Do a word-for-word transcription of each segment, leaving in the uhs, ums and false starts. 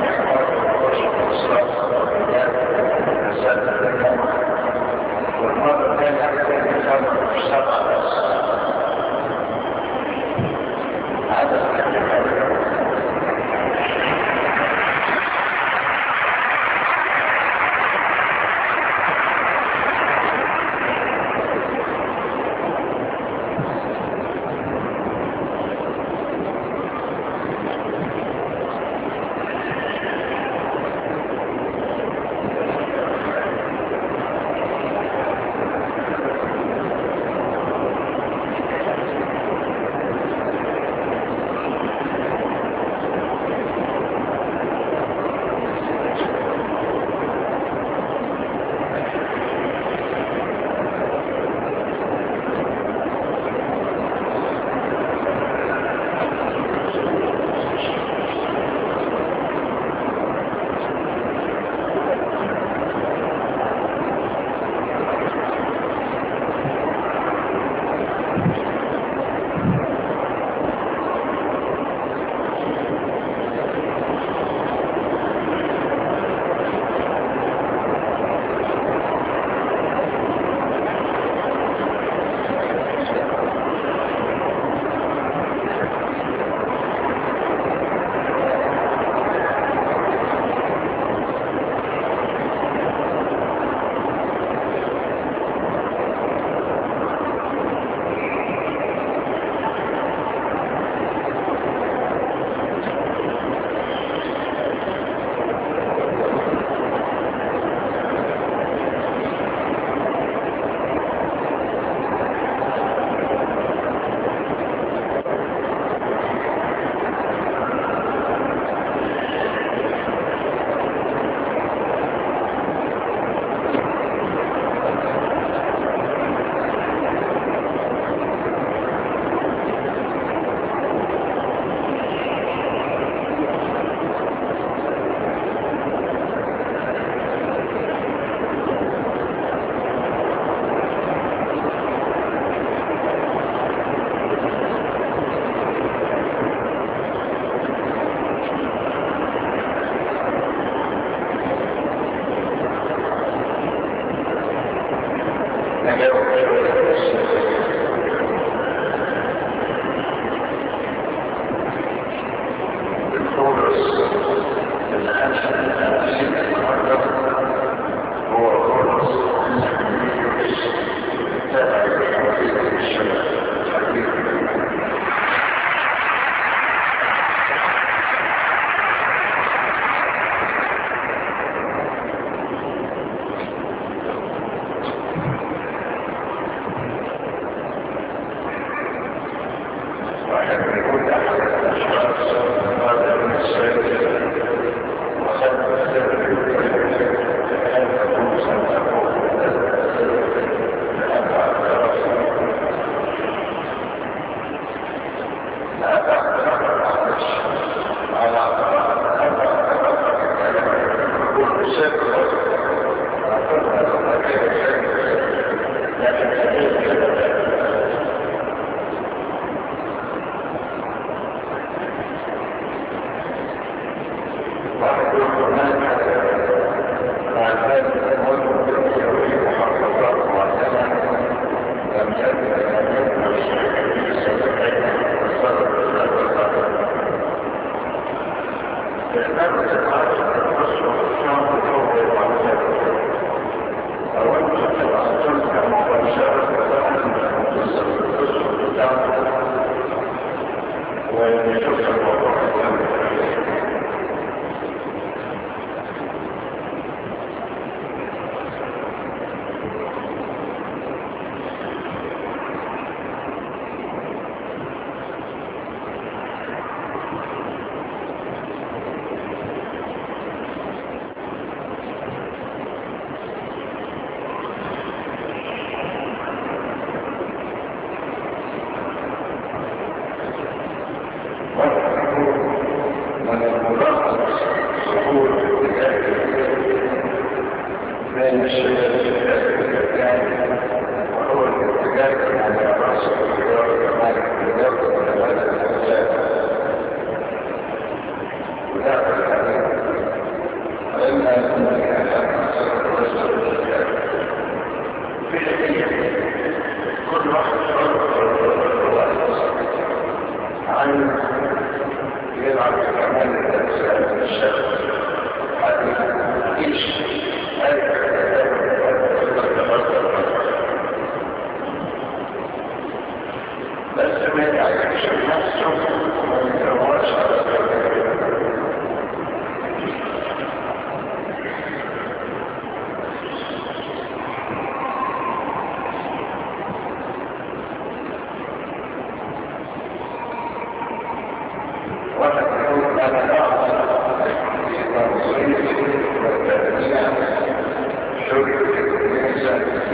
والمرة الثانية كان سبعة بس عدد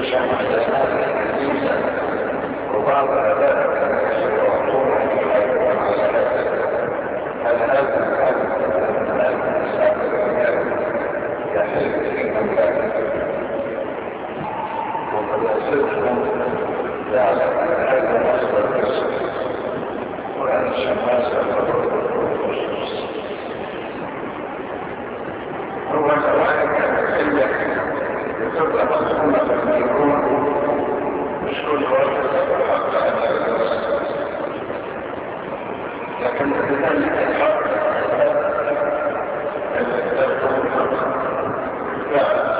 شمع هذه الكنيسة وبعض ذلك يعطون الحيوان على هذا هل هذا الحد من الإنسان يحل في مكانه ومدازلهم يعلم أن هذا مصدر كسر وأن الشماسة الخصوص هو سواء كانت إلا يتبقى مصدر من الروح مش كل واحد حتى أن يدرس لكن بذلك الحق الذي تبقى لا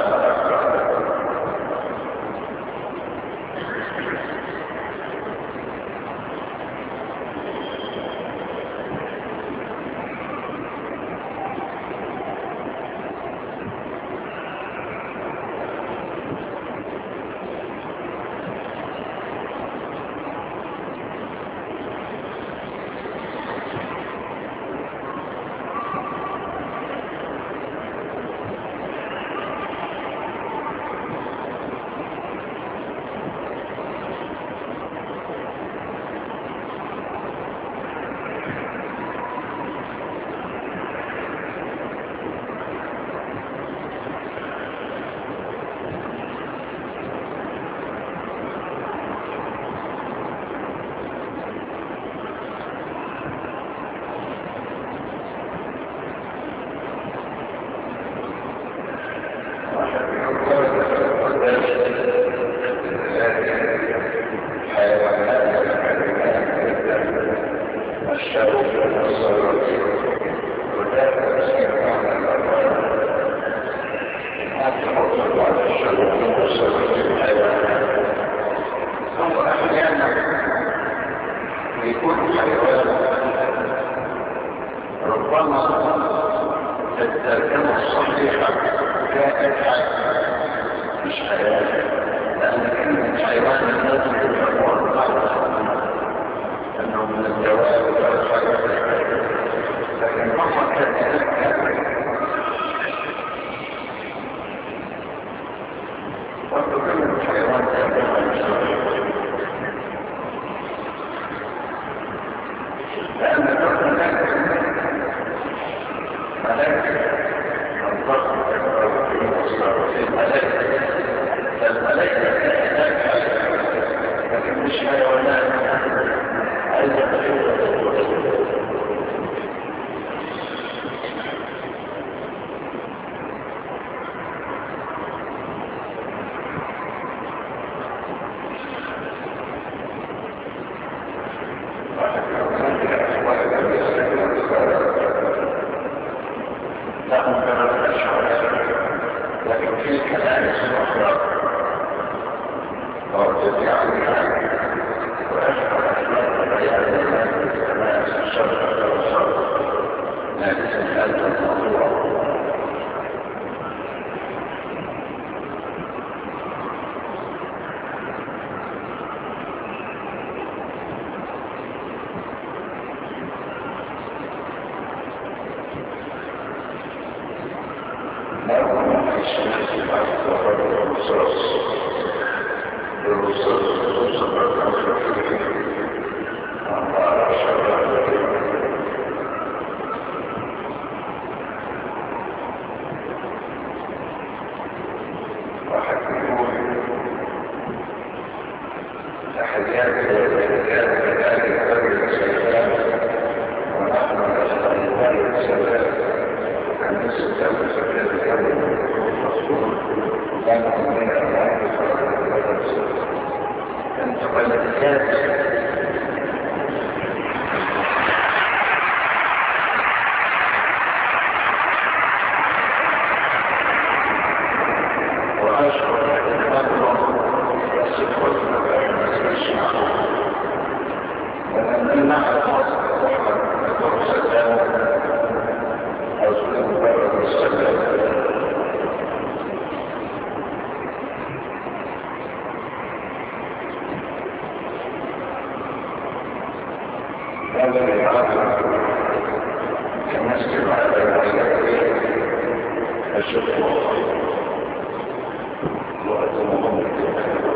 الشكر وأتمنى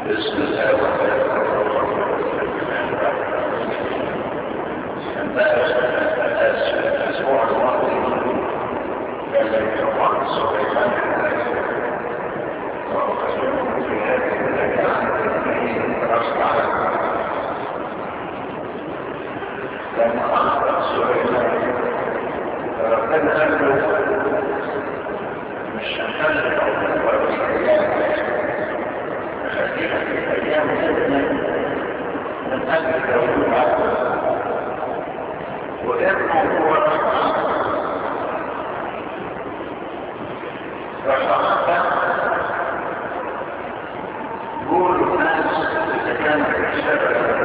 بسم الله والرحمن الرحيم. الأسبوع الماضي كان يوم سليمان وأخذهم في هذه الأيام رفعا لما أخذ سليمان ربنا له مش هنخلق أول الأيام خلينا في الأيام من أجل دولة وإنه هو رفعا رفعا قول الناس إذا كانت الشبكة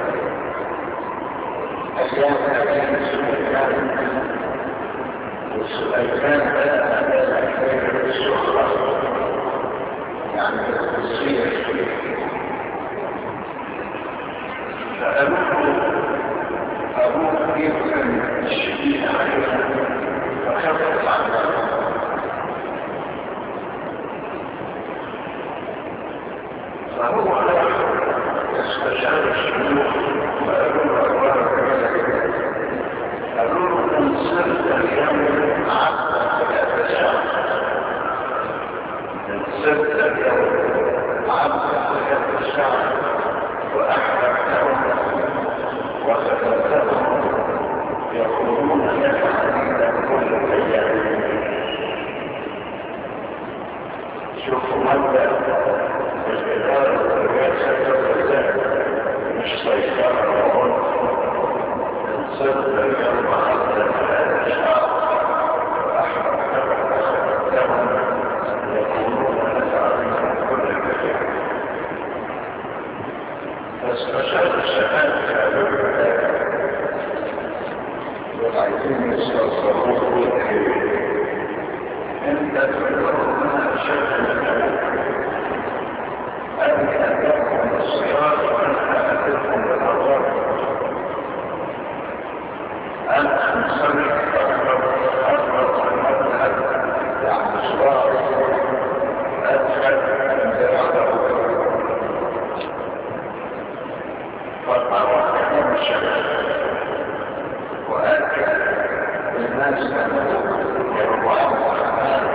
أيام أيام سليمان وسليمان بدأ بالسخرة يعني بالتصير فأبوه أبوه يمكن الشديد عليه فخفت عنه فهو يستشعر الشيوخ وأبوه أبوه أبوه من سرد اليوم عبد ثلاثة شهر من سرد اليوم عبد ثلاثة شهر وأحببتهم وخذلتهم يقولون لك حديثا كل الأيام. شوفوا مبدأ الإدارة والرئاسة والوزارة مش سيطرة وعنف صدق اليوم حتى ثلاثة شهر وأحببتهم وخذلتهم يقولون لك حديثا كل الأيام. فاستشار الشباب وعايزين يستصرفوا الحيوان انت تقولون ما اشد من ان اتاكم الصياد وان اتاكم بالغرب ان انصرف اقرب اقرب المذهب يعني صراط ادخل بالعرب فالطرق كلام الشباب وأكد الناس يرضعون الرحمن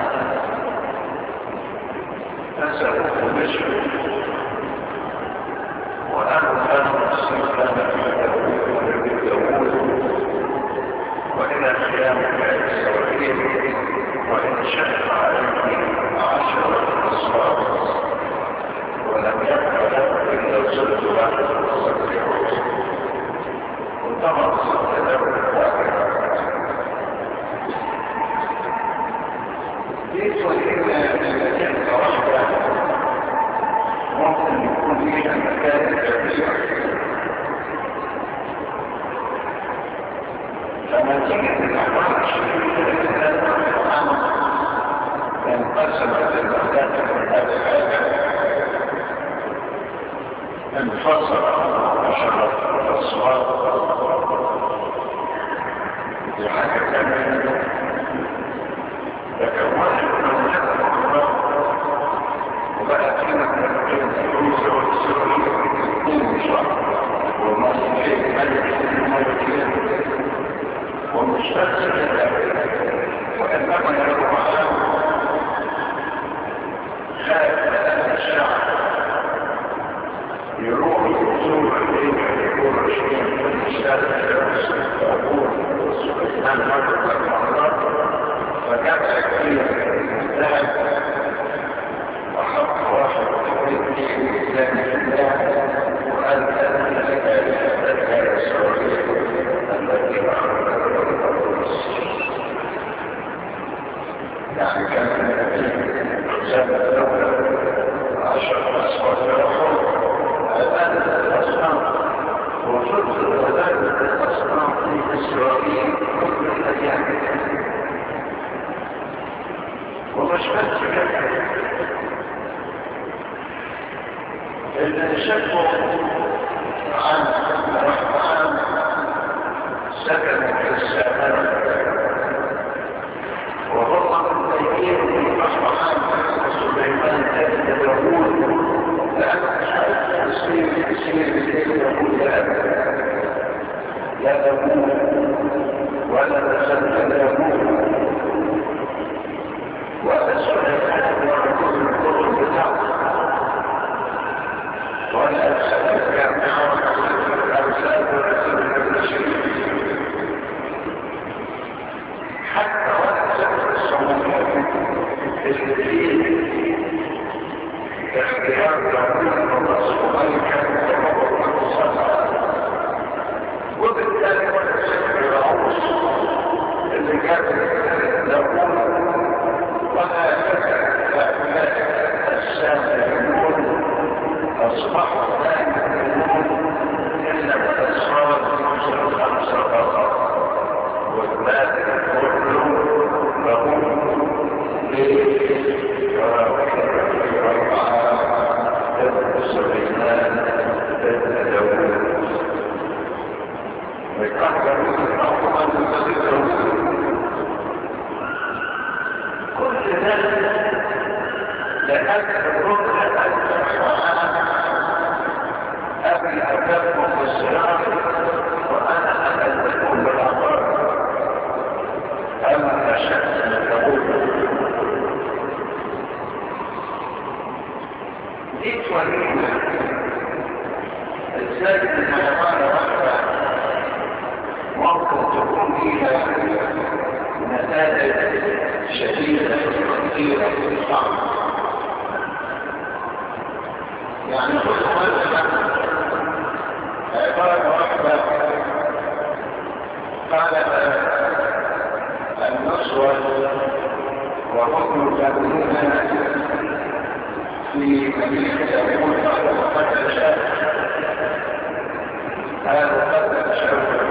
فسألوا المشر وأنوا كانوا السلطان في داوود وإلى قيام إسرائيل وإن شق عليه عشرة أصحاب ولم يبق له إلا زوج واحد وصديق وطبعا صدق دي وإلا كلمة واحدة ممكن يكون فيها مكان كبير لما تيجي الأحوال الشديدة انقسمت المكان من هذه الحاجة انفصل عشرة أصوات دي حاجة ثانية لكن واحد من هذا الأمر وبقى كلمة من الروسة والسورية اثنين شهر والمصريين ملك الملكين ومش بس كده وإنما يرجع له خاف لأن الشعب يروح الوصول إليه يكون عشرين من الشارع الرئيس وأقول سليمان مرة المرات فجمع كثير ذهب وحط واحد واثنين إسلام الله وقال أن لك يا إسرائيل التي أخرجت الرئيس يعني كان من حساب الدولة عشر أصوات الأخرى الآن الأصنام وجود ذلك الأصنام في إسرائيل كل الأيام ومش بس كده اللي شكوا عن الرحمن سكن في السماء وهو من تيمين الرحمن وسليمان كان داوود لأنه يسير بالليل يقول لا لا تموت ولا تسلم لا يموت وأسأل وأقول القرآن بتاعه وأنا أسأل الجامعة أرسال ورسول المشرك حتى وأنا أسأل الصمود الدين اختيار ربنا والرسول كان يتطور المصنع وبالتالي وأنا أسأل العروس اللي كانت يقول وهكذا هؤلاء السامريون أصبحوا لا يؤمنون إلا بالأسرار يوصل الخمسة فقط والباقي كله لهم لأربعة ابن سليمان ابن داوود ويتحضرون الأفضل الذي داوود كل ذلك لأجل الركن أبي أكبر بالسلام وأنا أتكلم بالعبار أما أشأت أن تقول جئت ولينا الزاجد المحمانة وحدة ممكن تكون فيها نتائج شديدة كثيرة صعبة يعني كل مرة عبارة واحدة قال النصوى وهم يتابعون في مدينة يقول قد شاء هذا قد شاء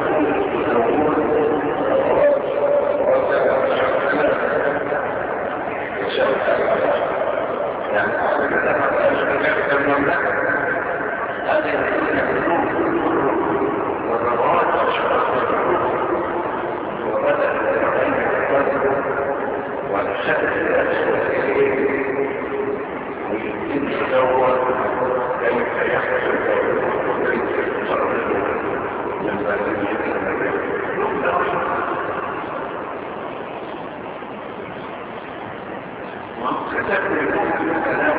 يعني المملكة هذه الحلول والرغبات والشرطات وبدأ الأمين الفضل ونشأت الأسوأ إليه ويمكن تدور كيف يحصل وكيف يتصرف من ذلك كتبت لكم الكلام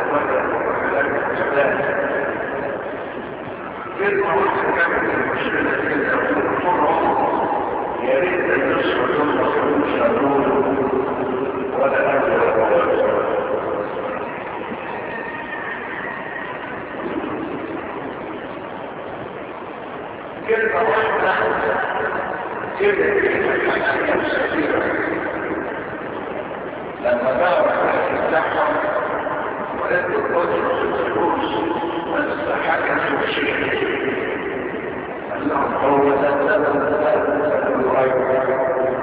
كلمة وكتبت المشكلة التي تقول طرق يا ريت أن يصبح ثم يشعرون ولا أجل ولا كلمة واحدة كلمة كلمة كثيرة لما دعوا الزحمة وقالوا الرجل الفلوس والاستحاكة في الشيء قال لهم هو تتبع الغير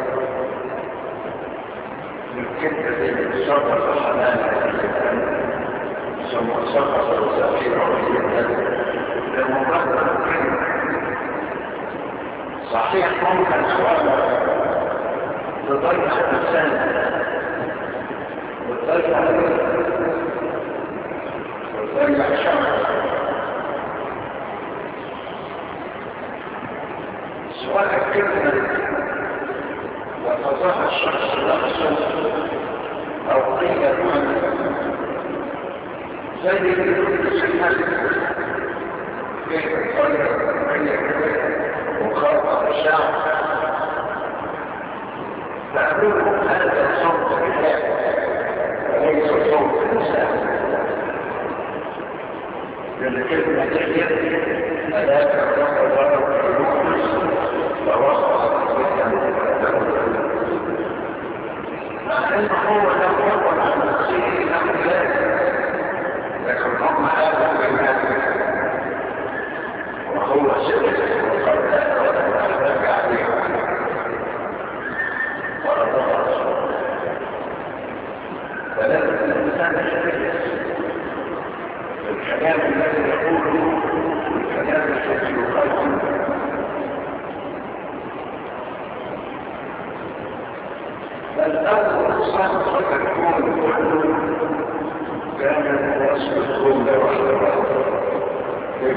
الكتة دي الصبر الحلال ثم صبر الزفير عظيم لمبادرة الكلمة صحيح ممكن سؤال تضيع الإنسان وتضيع وتضيع شخص سواء الكلمة وتضاع الشخص نفسه أو قيمة منه زي السنة كيف يغير وخاطر الشعب فأقول هذا صوت الكتاب وليس صوت الإنسان للكلمة تجد ألاك الرقبة والرقص ووصفت مع أنه هو لم يقل عن نفسه له ذلك لكن هم هذا بالنسبة وهو سبب وقد أخذ عليه ورضى فلازم الإنسان يشترك الكلام الذي يقوله الكلام الذي يقاله فالأول صار تكون كله كان الناس بالكل وحده في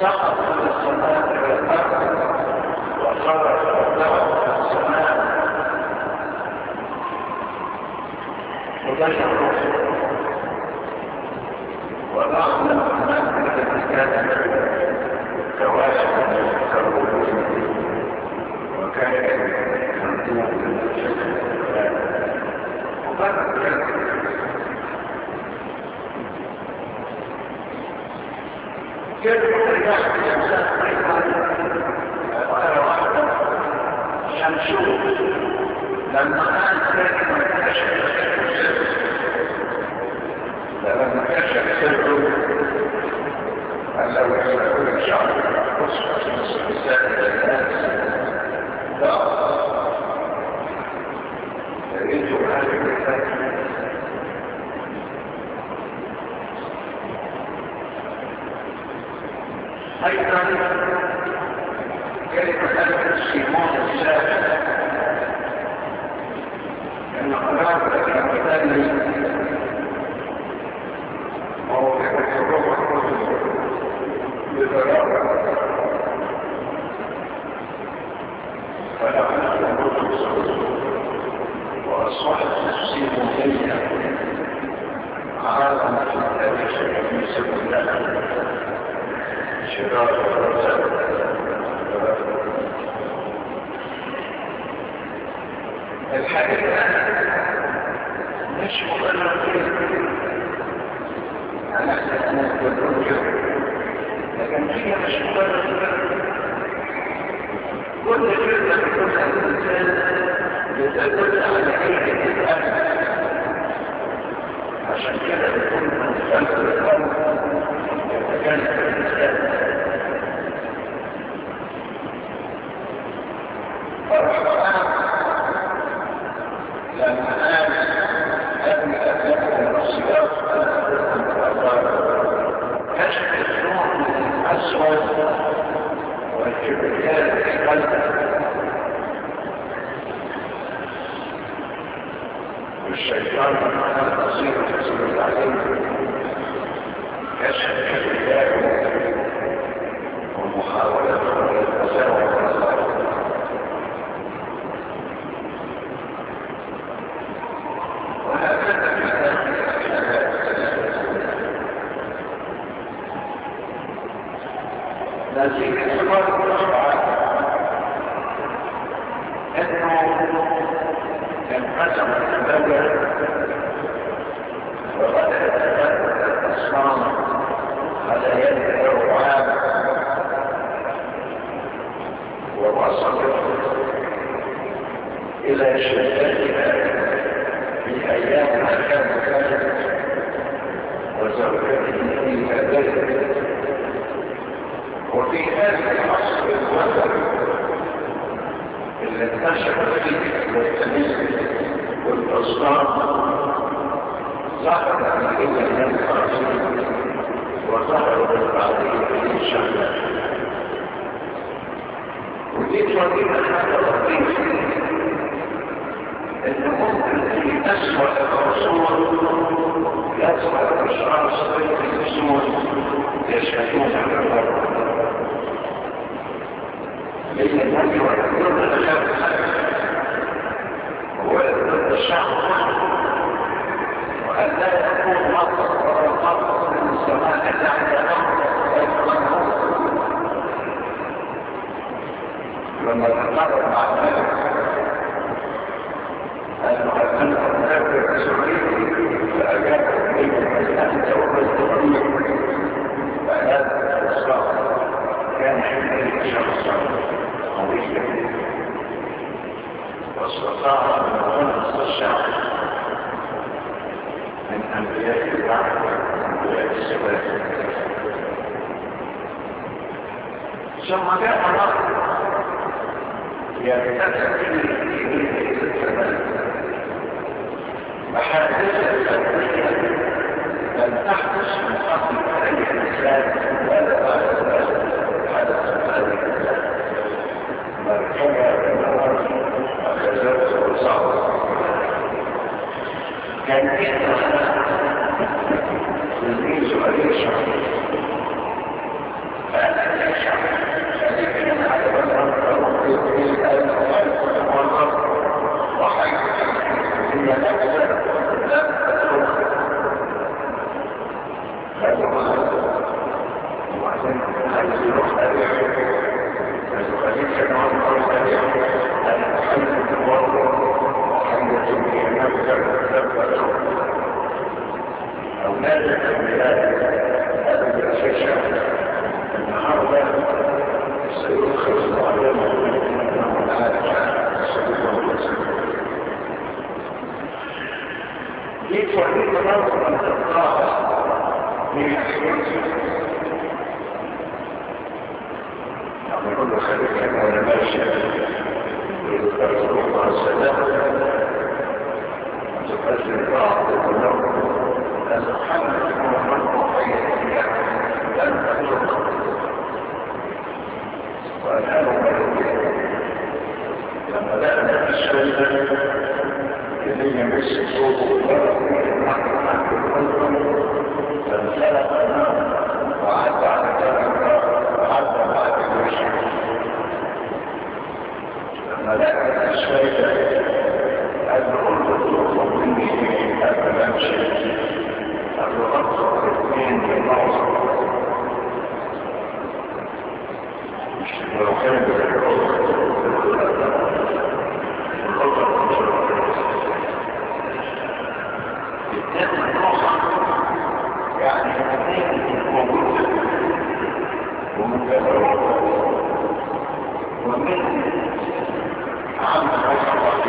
سقط من السماء إلى الأرض وصار الضوء في السماء وبشر ورغم أن التي كانت كواكب يتكونون وكان منطوق وبعد ذلك كيف يرجع الإنسان أيضا شمسوه لما كان كان كشف سره لما كشف سره قال له يقول الشعب خصوص السادة الناس لا يريد هذه الفتنة أيضا كلمة سيمون السابق أن قرار الثاني موضع الحروب بضرورة فلما الرسل وأصبحت سيمونية عالم في التاريخ يسمى الله شرار الرسل الحقيقة مش مبرر أنا أنا أقول لكن هي مش مبرر كل فكرة تكون الإنسان بتدل على حقيقة الأمن عشان كده يكون من خلف الأمن يتجنب الإنسان لما قال أبني أبنك الرسيات كشف النوع من الأسود والكبرياء في قلبه والشيطان كان بصير تسلل عليه كشف الكبرياء ومحاولة التساوي لكن الصفات الأربعة أنه انقسم البدر وبدأت الأصنام على يد الرعاب ووصلت إلى شدتها في أيام ما كان كانت وزوجته في ذلك وفي هذا العصر الوثن اللي انتشر فيه والتمييز والتصدام ظهر الى الناس العظيم وظهر بالبعضية في الشمال ودي تودينا حاجة لطيفة ان ممكن في اسوأ الرسول يسمع الاشخاص يلبسون يشهدون على الارض لأن النبي ويقولون الخير ويقولون الشعب وأن لا يكون مصر ولا الأرض من السماء إلا عند أمر ويتمنون لما تقرر مع الملك أنه أنه سعيد فأجابه من أنت ومزدقية فهذا الإصلاح كان حمل شخصا قويا واستطاع أن ينقذ الشعب من أنبياء البعث وأنبياء السبات ثم جاء رجل يرتكب في الزمان محادثة ثورية لم تحدث من قبل أي إنسان ولا بعد ذلك حدثت هذه الإنسان مرحبا بالأرض أخذته وصعبة كان إحنا تلميذ عليه شعر فأنا يخشع لكن على الأرض في الأرض والأرض وحيث إن الأجزاء لا تدخل وبعدين هذا يروح أريح فالخليل كان أرض أريح أن حيث الوضع وحيث النفس أولاد الأولاد هذا الأشياء النهارده سيؤخذ معلومة أنه العالم صلى الله عليه وسلم يتوحيد الأرض أن تتقاطع من الحيوان يعني كل خليفة ولا ماشي يذكر مع السلام وتقدم بعض الأمور أن محمد هو من وحيد لن تخلق والآن لما بدأنا الشيء الذي يمس صوته فانسلق وعد على ذلك وعد بعد الوجه لما بدأنا الشيء أدخل تطلق مني أبدا أمشي الرغبة الاثنين بالمعصر لو كان يعني الاثنين موجود ومتابعون ومن عام خمسة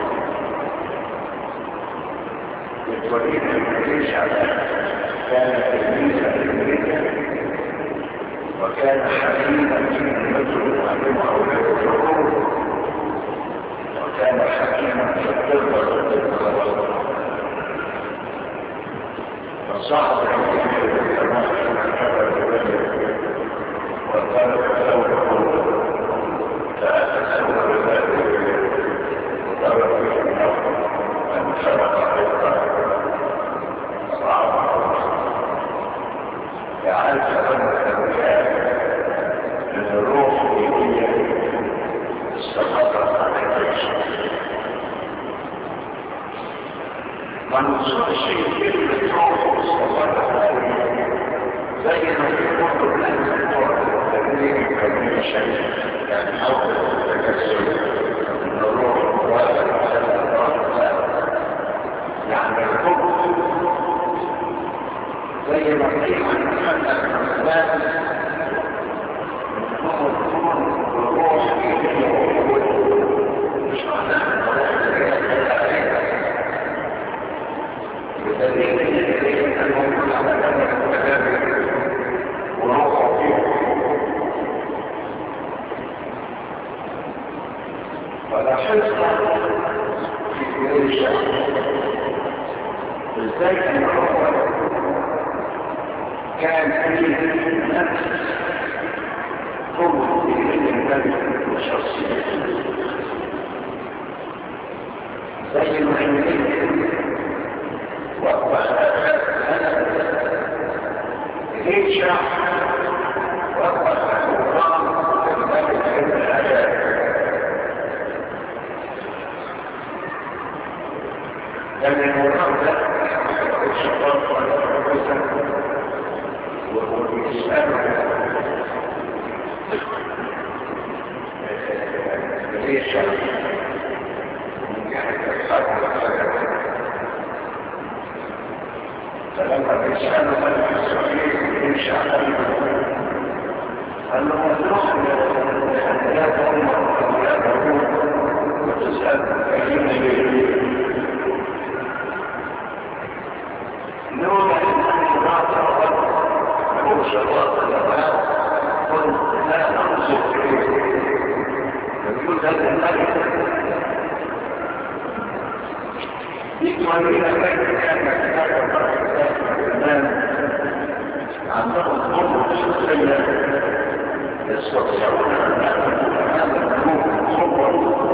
الوليد الجيش كان تلميذا للملكة وكان حكيما في المسجد يعلم أولاد الحروب وكان حكيما في الطب والطب فصعد الحكيم بالسماء من هذا الولد وقال له فأتسوى بذلك وقال في النظر أن خلق حقا يعرف أن الأولياء من الروح هي استقرت على الجيش منصور شيء في الروح استقرت على زي ما يقول الناس التدريب كبير شيء يعني أول التكسر من الروح وهذا يعني الحب زي ما فيه محمد الإسلام هو الكون والروح مش معناه بدليل أنهم على ذلك المتابع وروح فيه فلاحظنا في كل شيء ازاي ان هو كان فيه نفس قوة الإنسان والشخصية زي المحمدين وقت ليه شعب وقت القرآن لذلك عند الآيات لأن القرآن ده الشيطان والرسل والإسلام ليه شعب من جهة الحق فلما بيسألوا ملك إسرائيل يمشي عليه قال له نروح لا تؤمن ولا تقول وتسأل أيين ليه نوم الإنسان بعد الرب نقول شرط الأمان قل لا ننظر فيه يقول هذا الملك يتولينا كيف كان هذا الإمام عندهم قوة شخصية يستطيعون أن يأخذوا هذا القوة خبرة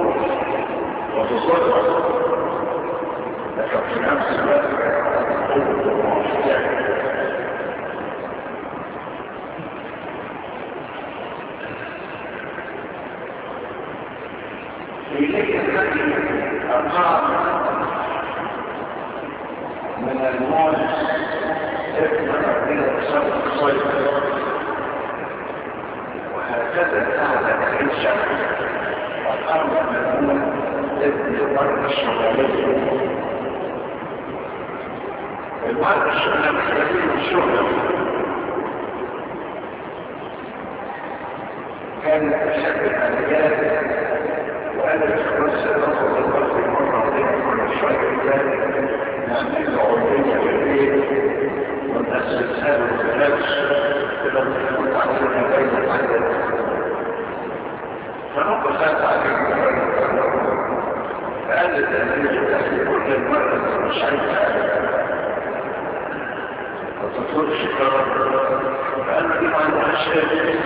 وتصرف لكن في نفس الوقت قوة. مونس ابن ربنا صدق صيد، وهكذا فعل عيسى والأرض ملمون ابن الأرض الشمالية. الأرض الشمالية مشهورة كانت تحب الأمريكان، وقالت خلاص الأرض الأرض مرة كل شوية ذلك نعمل عرضية في البيت ونأسسها له بلاش كده متعودين بين الحاجات. فنقل ذات عليهم فقالت الأمريكا تحكي كل المرة مش عايزها وتطلب شكرا، فقالوا دي ما عندها شيء.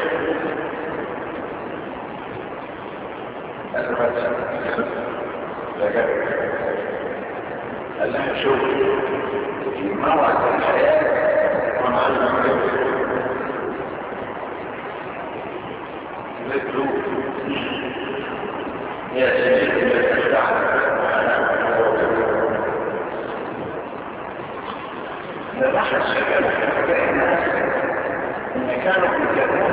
قال لها شوف في موعد الحياة ومعلم كيف قلت له يا سيدي لا تخدعني ده بحث شكل فكأنا ان كانوا يتكلمون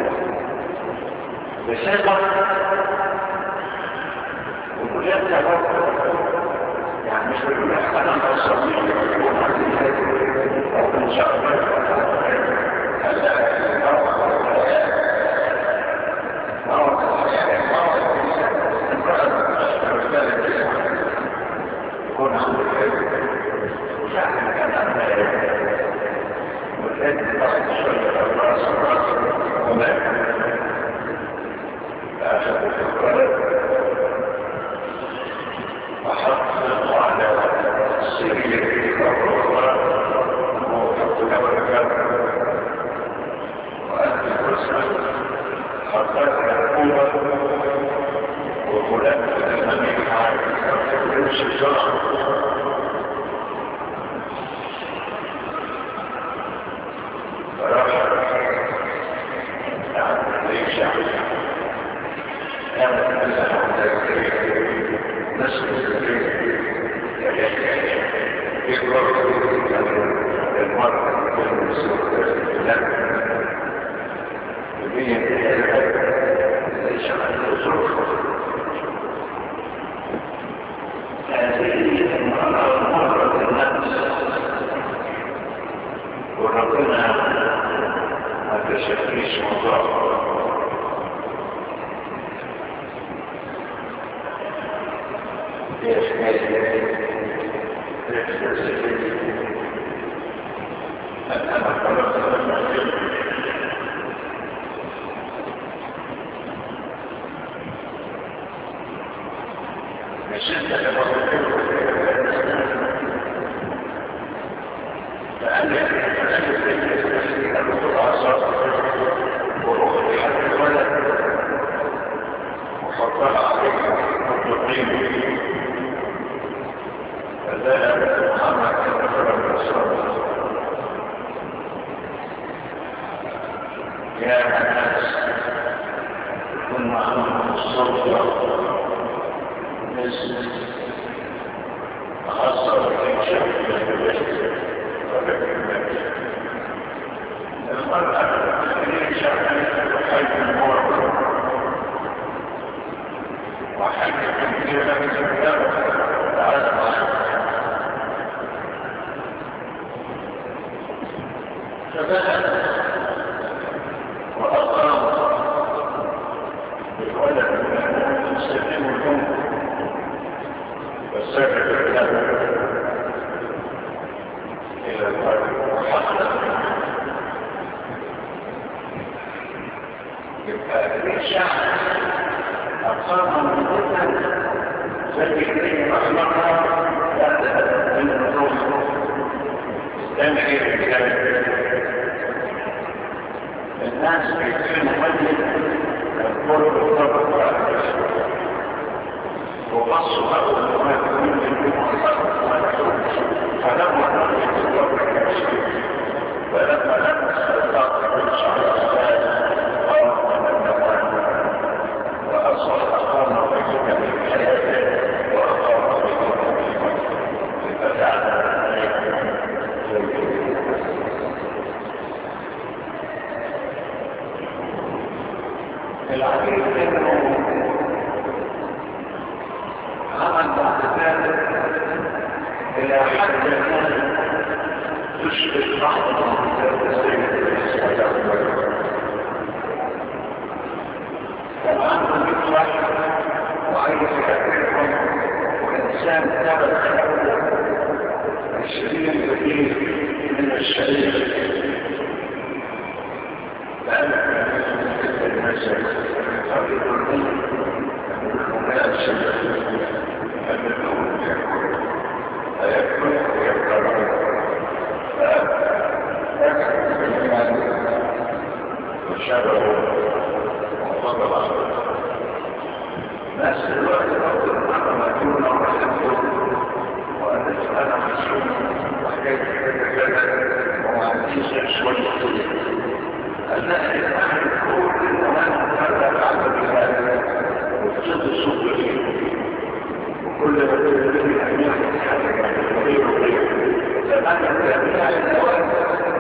بثقة وكليات تبقى يعني مش بيقول لك انا مصري ومعزي هذه او ان شاء الله هلا موعد الحياة موعد الحياة موعد الرسالة يكون عنده الحياة وفعلا كان عندها والآن بعد شوية الراس الراس ومات فأخذوا في القرار وحط على السرير في القرار وحط له الكلام وأنت الرسل حطت الحكومة وفلان الأمامي عارف يمشي الجرح العجيب انه عمل بعد ذلك الى حد الان تشبه بعض المعجزات السيدة والآن يطلع وعايز يحكيكم وإنسان ترك عشرين دقيقة من الشريف لأنه يجب المسجد طريق الظلم المناسب المنون يكون فيكون ويكرر وشابه وفضل ناس الوقت أفضل أنا دون ورحمته وأن أنا مسؤول وحكاية كذا وما عنديش شوية أنا الآن كل الأمان هذا بعد بهذا وتصد الصوت فيه وكل الذي أمير غير غير زمان التابعة الأوان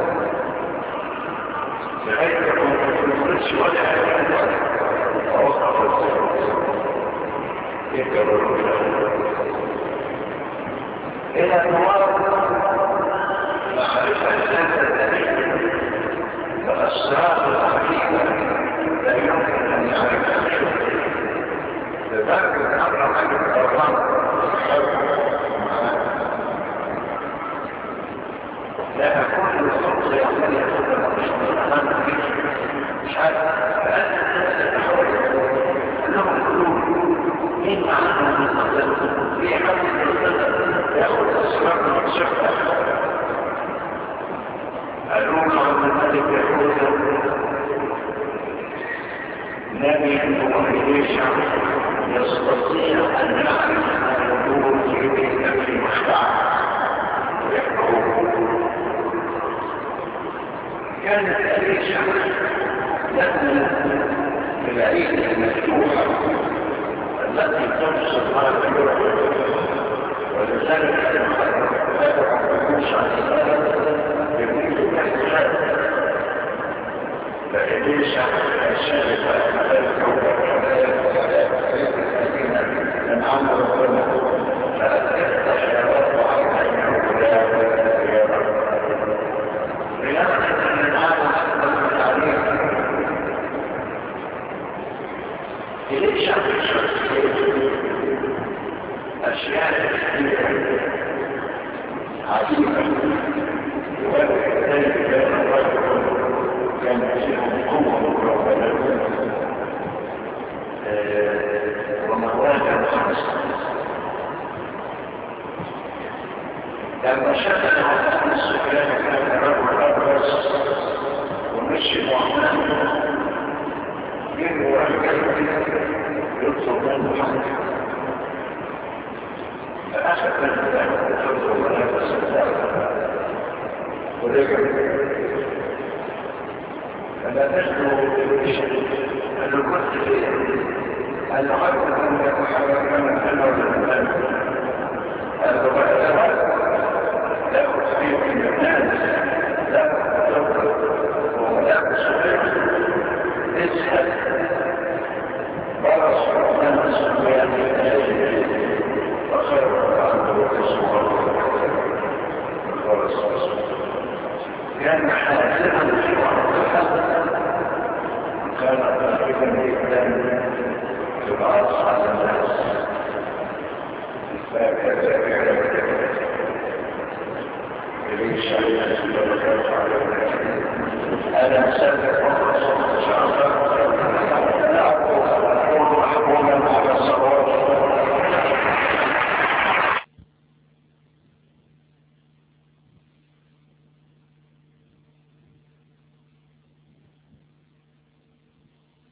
بغير المفرس ولا أمان ووقف الزمان يكرر إلى الموارد معرفة ذات فالأسرار الحقيقة لا يمكن أن يعرفها الشيء لذلك الأمر عن القرآن لا أكون الخطة يقول يقول القرآن مش عارف فأنت الناس تحول أنهم يقولون مين معنى من قدرته في حد يأخذ الأسرار من الشفة الروح عن الملك يقول نبي وإليش يستطيع أن يعرف ما يقول يريد في مخدع ويحبه كانت إليش لأن العيد المفتوحة التي تبسط هذا الروح ولذلك لا تكونش عن السلام يقول الاحتجاج فإليش الشركة من عمل ربنا فأتفتح يرد عنه رياضة من عمل أكبر التعليم إليش أشياء كثيرة عجيبة وذلك كان الرجل كان فيهم قوة ربنا ومواجه خمسة لما شكل عن السكان كان رجل أبرز ومشي معنا منه رجل يطلب منه حاجة فأخذ من ذلك يطلب منه السكان ورجل فلا تشعر بشيء أن كنت فيه أن أعرف أن يتحرك من أنه للمال الغباء لا أصبح من الناس لا أتوقع ولا أصبح اسهل برس من الصبيان وخير عنده الصور والرسول كان حاسما في وقت الحق كان تقريبا جدا تبعث على الناس فكذا إليش أنا سألت الله